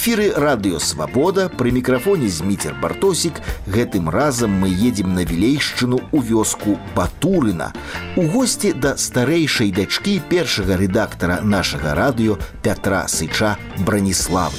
эфіры радыё Свабода, пры мікрафоне Зміцер Бартосік. Гэтым разам мы едзем на Вілейшчыну ў вёску Батурына, у госці да старэйшай дачкі першага рэдактара нашага радыё Пятра Сыча Браніславы.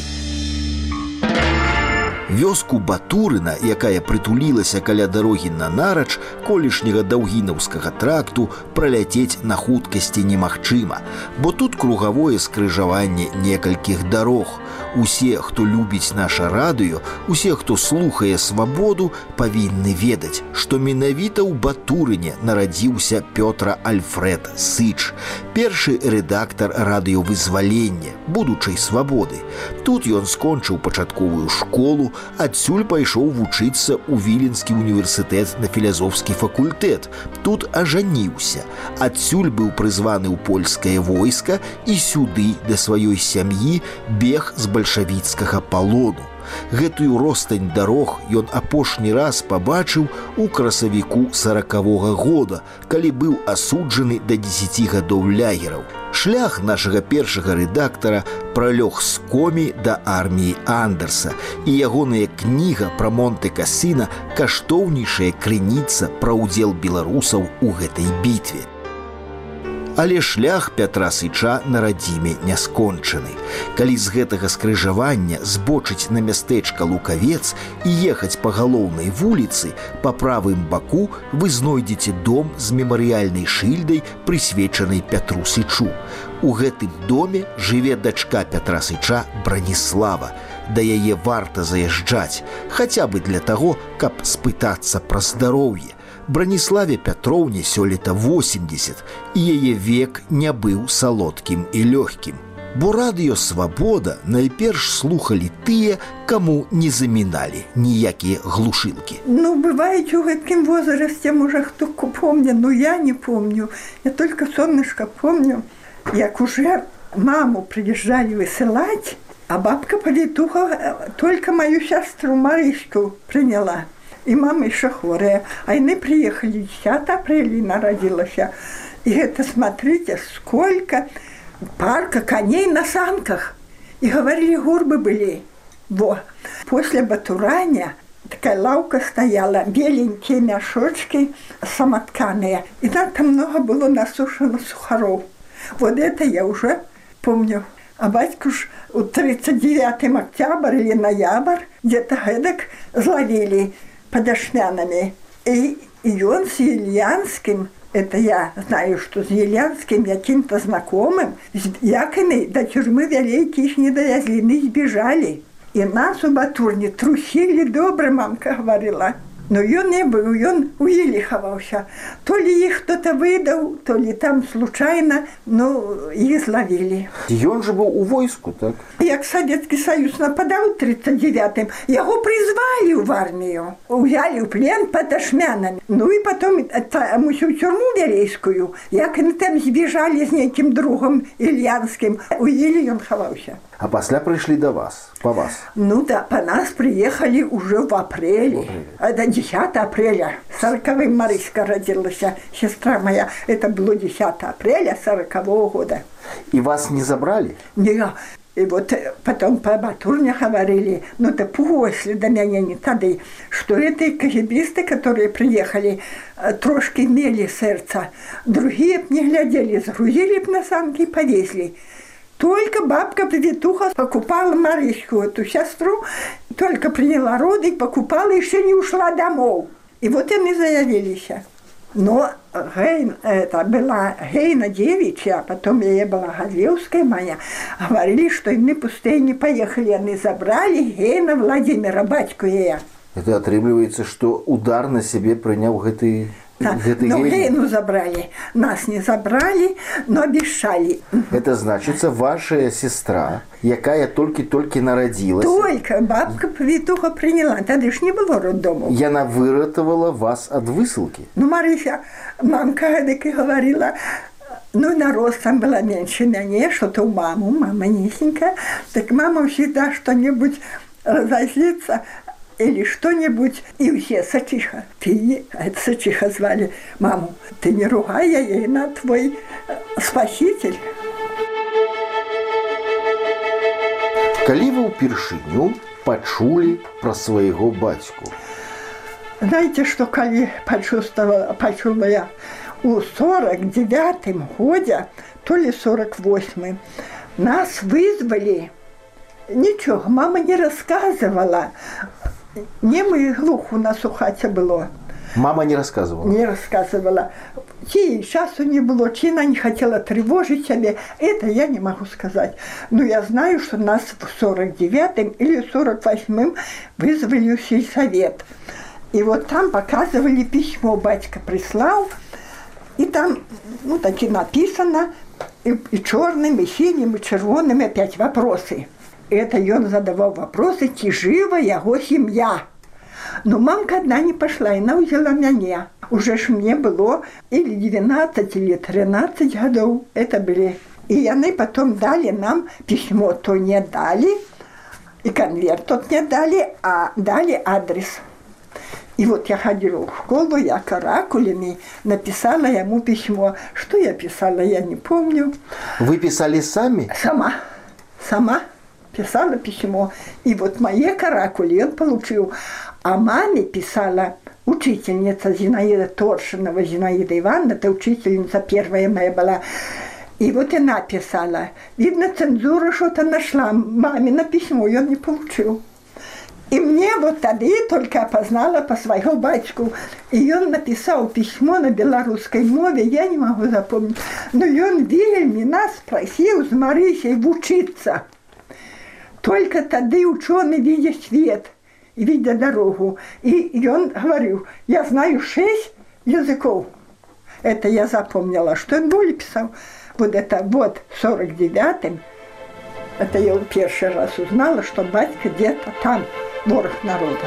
Вёску Батурына, якая прытулілася каля дарогі на Нарач, колішняга Даўгінаўскага тракту, праляцець на хуткасці немагчыма, бо тут кругавое скрыжаванне некалькіх дарог. Усе, хто любіць наша радыё, усе, хто слухае Свабоду, павінны ведаць, што менавіта ў Батурыне нарадзіўся Пётр Альфред Сыч, першы рэдактар радыёвызвалення, будучай Свабоды. Тут ён скончыў пачатковую школу, адсюль пайшоў вучыцца ў Віленскі універсітэт на філазофскі факультэт. Тут ажаніўся. Адсюль быў прызваны ў польскае войска і сюды да сваёй сям'і бег з бальшавіцкага палону. Гэтую ростань дарог ён апошні раз пабачыў у красавіку 40-го года, калі быў асуджаны да 10 гадоў лагераў. Шлях нашага першага рэдактара пралёг з Комі да арміі Андерса, і ягоная кніга пра Монте-Касіна каштоўнейшая крыніца пра ўдзел беларусаў у гэтай бітве. Але шлях Пятра Сыча на радзіме не скончаны. Калі з гэтага скрыжавання збочыць на мястэчка Лукавец і ехаць па галоўнай вуліцы, па правым баку вы знойдзеце дом з мемарыяльнай шыльдай, прысвечанай Пятру Сычу. У гэтым доме жыве дачка Пятра Сыча Браніслава. Да яе варта заязджаць, хаця бы для таго, каб спытацца пра здароўе. Браніславе Пятроўне сёлета 80, і яе век не быў салодкім і лёгкім. Бо радыё Свабода найперш слухалі тыя, каму не заміналі ніякія глушылкі. Бываюць у гэткім возрасце, можа, хто помня, я не помню. Я только сонечка помню, як уже маму приезжали высылать, а бабка Павітуха только мою сестру Марышку приняла. И мама еще хворая. А они приехали 10 апреля, народилась. И это, смотрите, сколько парка коней на санках. И говорили, гурбы были. Во. После Батурания такая лавка стояла, беленькие мешочки самотканые. И там много было насушено сухаров. Вот это я уже помню. А батьку ж у 39 октября или ноябрь где-то эдак зловили под Ашмянами. И он с Ельянским, это я знаю, что с Ельянским яким-то знакомым, с яками до тюрьмы великие не довезли, не сбежали. И нас у Батурни трусили добре, мамка говорила. Но ён не быў, ён у Елі хаваўся. То ли іх кто-то выдаў, то ли там случайно, іх зловілі. Ён же быў у войску, так? Як Савецкі Саюз нападаў у 39-м, яго призвали в армию, узяли в плен под Ашмянами. И потом мусіў тюрьму Вілейскую, як они там сбежали с неким другом Ильянским, у Елі ён хаваўся. А пасля прыйшлі до вас, по вас? Да, по нас приехали уже в апреле. Это 10 апреля. 40-м Марыська родилась, сестра моя. Это было 10 апреля 40-го года. И вас не забрали? Не. И вот потом по Батурне говорили, это после до меня не тады, что это кагибисты, которые приехали, трошки имели сердце. Другие б не глядели, загрузили б на санки и повезли. Только бабка Павітуха покупала Марышку, эту сестру, только приняла роды, покупала, еще не ушла домой. И вот они заявились. Но это была Гейна девичья, а потом я была Гадлевская моя. Говорили, что они пустые не поехали, они забрали Гейна Владимира, батьку ее. Это отрымливается, что удар на себе принял гэты... Гейну забрали. Нас не забрали, но обещали. Это значит, ваша сестра, якая только народилась. Только бабка Павітуха приняла. Тогда ж не было роддому. И она выратовала вас от высылки. Марыся, мамка эдак и говорила, на рост там была меньше меня, что-то у мама низенькая. Так мама всегда что-нибудь разозлится, или что-нибудь, и все Сачиха. Это Сачиха звали маму. Ты не ругай, я ей на твой спаситель. Калі вы ўпершыню пачулі пра свайго бацьку? Знаете, что коли почула я у 49-м годе, то ли 48-м, нас вызвали. Ничего, мама не рассказывала. Немый глух у нас у хате было. Мама не рассказывала? Не рассказывала. Чи часу не было, чи она не хотела тревожить себя, это я не могу сказать. Но я знаю, что нас в 49-м или 48-м вызвали в сельсовет. И вот там показывали письмо, батька прислал, и там, ну, таки написано, и черным, и синим, и червоным, опять вопросы. Это он задавал вопросы, чи жива его семья. Но мамка одна не пошла, и она взяла меня. Уже ж мне было или 12, или 13 годов, это были. И они потом дали нам письмо, то не дали, и конверт тот не дали, а дали адрес. И вот я ходила в школу, я каракулями написала ему письмо. Что я писала, я не помню. Вы писали сами? Сама писала письмо. И вот мои каракули он получил. А маме писала учительница Зинаида Торшинова, Зинаида Ивановна, это учительница первая моя была. И вот она писала. Видно, цензура что-то нашла. Мамино письмо, и он не получил. И мне вот тогда только опознала по своему батьку. И он написал письмо на белорусской мове, я не могу запомнить. Но и он вельми нас просил с Марисей учиться. Только тогда ученый видит свет, видя дорогу. И он говорил, я знаю 6 языков. Это я запомнила. Что он более писал? Вот это вот в 49-м, это я первый раз узнала, что батька где-то там. Ворог народа.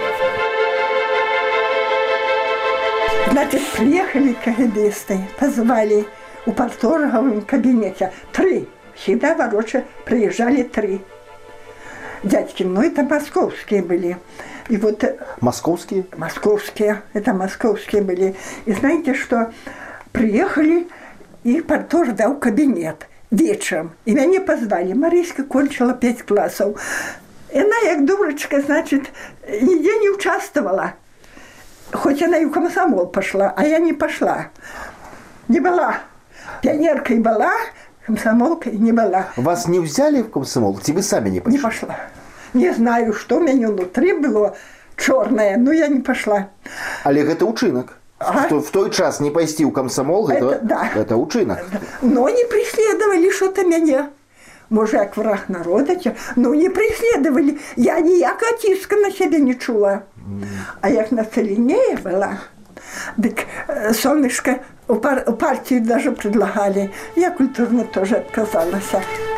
Значит, приехали КГБисты, позвали у парторговом кабинете 3. Всегда вороча приезжали 3. Дядьки, ну это московские были. И вот, московские? Московские, это московские были. И знаете, что приехали, и партор дал кабинет вечером. И меня позвали. Мариська кончила 5 классов. И она, как дурочка, значит, нигде не участвовала. Хоть она и в комсомол пошла, а я не пошла. Не была. Пионеркой была, комсомолкой не была. Вас не взяли в комсомол? Вы сами не пошли? Не пошла. Не знаю, что у меня внутри было черное, но я не пошла. Але это учинок. Ага. В той час не пойти в комсомол, это учинок. Но не преследовали что-то меня. Может, як враг народа, ну не преследовали. Я ніякого тиска на себе не чула. А як на целине была, так солнышко у партии даже предлагали. Я культурно тоже отказалась.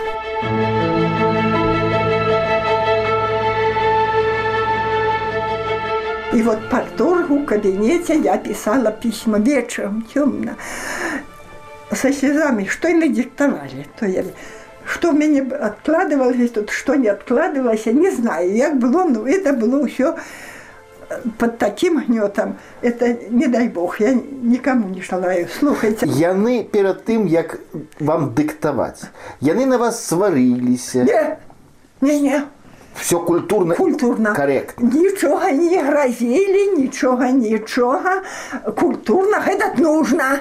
И вот парторгу в кабинете я писала письма вечером, темно, со слезами, что и надиктовали. То я... Что мне откладывалось тут, что не откладывалось, я не знаю. Як было, но это было все под таким гнетом. Это, не дай Бог, я никому не желаю. Слухайте. Яны перед тем, як вам диктовать, яны на вас сварились? Не. Все культурно, корректно. Ничего не грозили, ничего. Культурно, это нужно.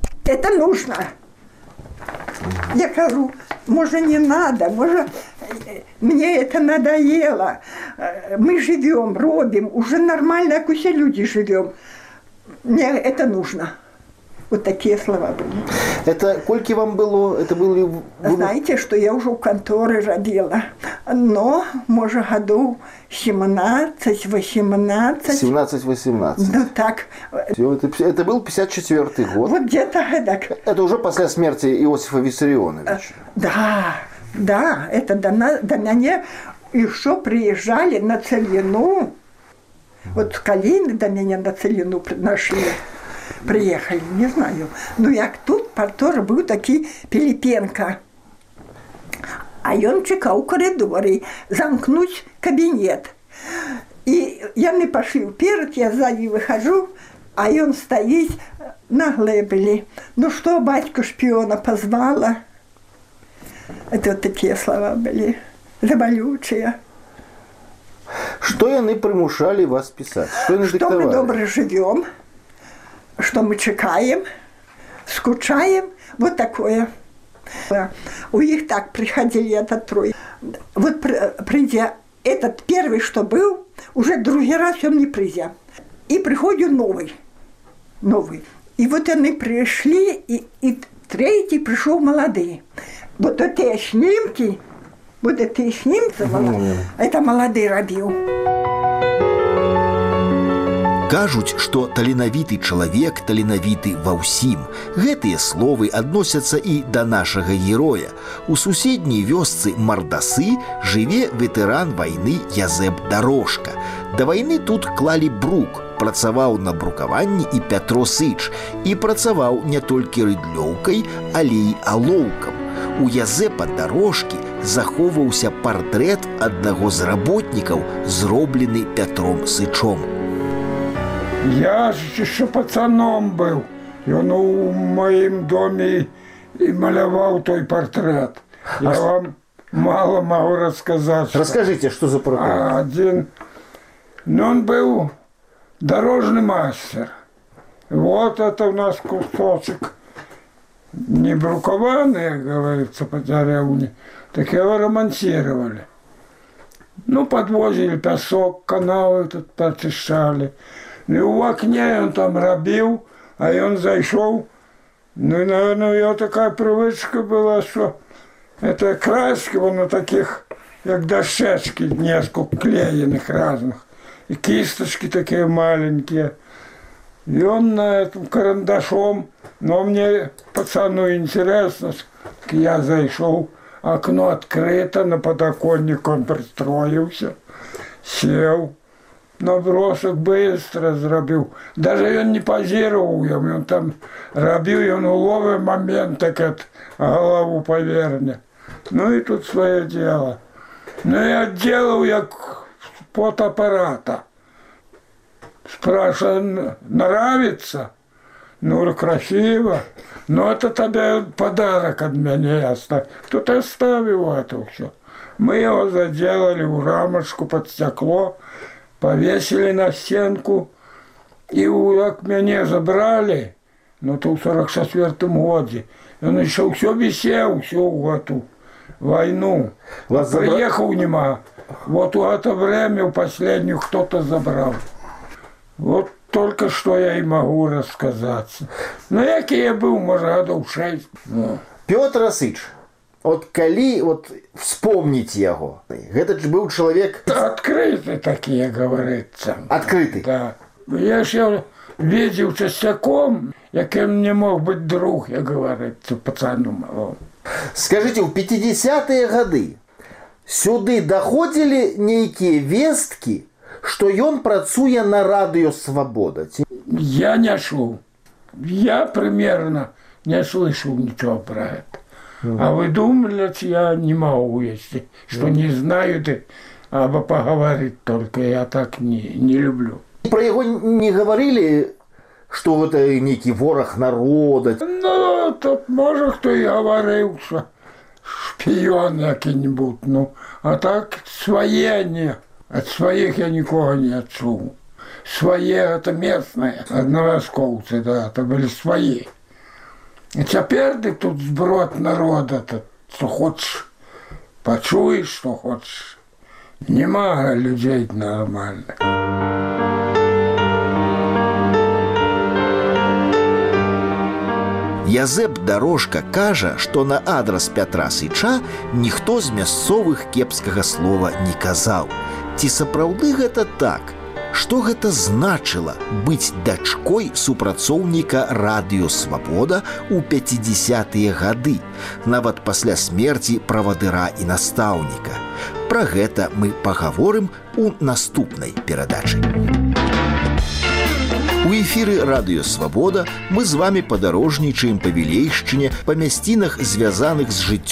Я говорю, может, не надо, может, мне это надоело. Мы живем, робим, уже нормально, как все люди живем. Мне это нужно. Вот такие слова были. Это сколько вам было? Это были... Знаете, что я уже в конторе родила. Но, может, году 17-18. 17-18. Ну, так. Это был 54-й год. Вот где-то так. Это уже после смерти Иосифа Виссарионовича. Да, это до меня еще приезжали на Целину. Вот с Калины до меня на Целину нашли. Приехали, не знаю. Ну, як тут партор был такий Пилипенко. А он чекал в коридоре замкнуть кабинет. И яны пошли вперед, я сзади выхожу, а он стоит на глебеле. Ну что, батьку шпиона позвала? Это вот такие слова были. забалючыя. Што яны прымушалі вас пісаць? Што яны Что мы дыктавалі? добре живем, что мы чекаем, скучаем, вот такое. У них так приходили этот трой. Вот придя, этот первый, что был, уже другий раз он не придя. И приходит новый. И вот они пришли, и третий пришел молодые. Вот эти снимки, это молодые робил. Кажуць, што таленавіты чалавек таленавіты ва ўсім. Гэтыя словы адносяцца і да нашага героя. У суседняй вёсцы Мардасы жыве ветэран вайны Язэп Дарожка. Да вайны тут клалі брук, працаваў на брукаванні і Пятро Сыч, і працаваў не толькі рыдлёўкай, але і алоўкам. У Язэпа Дарожкі захоўваўся партрэт аднаго з работнікаў, зроблены Пятром Сычом. Я еще пацаном был, и он у моем доме и малявал той портрет. Я вам мало могу рассказать. Расскажите, что за портрет? Он был дорожный мастер. Вот это у нас кусочек не брукованный, говорится, по деревне, так его ремонтировали. Подвозили песок, каналы тут почищали. И в окне он там робил, а он зашел. Наверное, у него такая привычка была, что это краски, на таких, как дощечки, несколько клеенных разных. И кисточки такие маленькие. И он на этом карандашом, но мне, пацану, интересно, я зашел, окно открыто, на подоконник он пристроился, сел. Набросок быстро зробив. Даже он не позировал, он там робил, и он уловил момент, так от голову поверне. И тут свое дело. Я делал як фотоаппарата. Спрашиваю, нравится? Красиво. Это тебе подарок от меня оставил. Кто-то оставил это все. Мы его заделали в рамочку под стекло, повесили на стенку, и как меня забрали, то в 44-м году, он еще все висел, всю эту войну. Приехал нема. Вот в это время, в последнюю, кто-то забрал. Вот только что я и могу рассказать. Який я был, может, годов 6. Пётр Сыч. Калі вспомніць яго, гэта ж быў чалавек адкрыты такі, говорится. Адкрыты? Да. Я ж видел частяком, яким не мог быць друг, я говорится, пацану малому. Скажите, ў 50-е гады сюды даходзілі нейкія весткі, што ён працуе на радыё «Свабода»? Я не шел. Я примерно не слышал ничего про это. А вы думали, я не могу, если что не знаю, а поговорить только. Я так не люблю. Про его не говорили, что это некий ворог народа? Тут может кто и говорил, что шпион какой-нибудь. А так свои не. От своих я никого не отцу. Свои это местные, одноосковцы, да, это были свои. И теперь ты тут сброд народа, что хочешь, почуешь, что хочешь. Нема людей нормальных. Язэп Дарожка кажа, што на адрас Пятра Сыча ніхто з мясцовых кепскага слова не казаў. Ці сапраўды гэта так? Што гэта значыла быць дачкой супрацоўніка радыё «Свабода» ў 50-е гады, нават пасля смерці правадыра і настаўніка? Пра гэта мы пагаворым у наступнай перадачы. У эфіры радыё «Свабода» мы з вамі падарожнічаем па Вілейшчыне, па мясцінах, звязаных з жыццём